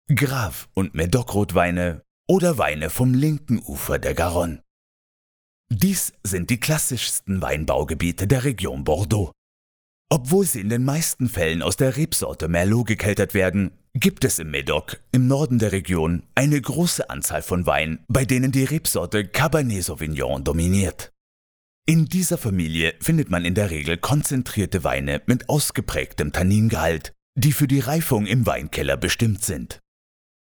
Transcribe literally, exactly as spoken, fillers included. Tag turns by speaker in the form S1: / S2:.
S1: Grave- und Médoc-Rotweine oder Weine vom linken Ufer der Garonne. Dies sind die klassischsten Weinbaugebiete der Region Bordeaux. Obwohl sie in den meisten Fällen aus der Rebsorte Merlot gekeltert werden, gibt es im Médoc, im Norden der Region, eine große Anzahl von Weinen, bei denen die Rebsorte Cabernet Sauvignon dominiert. In dieser Familie findet man in der Regel konzentrierte Weine mit ausgeprägtem Tanningehalt, die für die Reifung im Weinkeller bestimmt sind.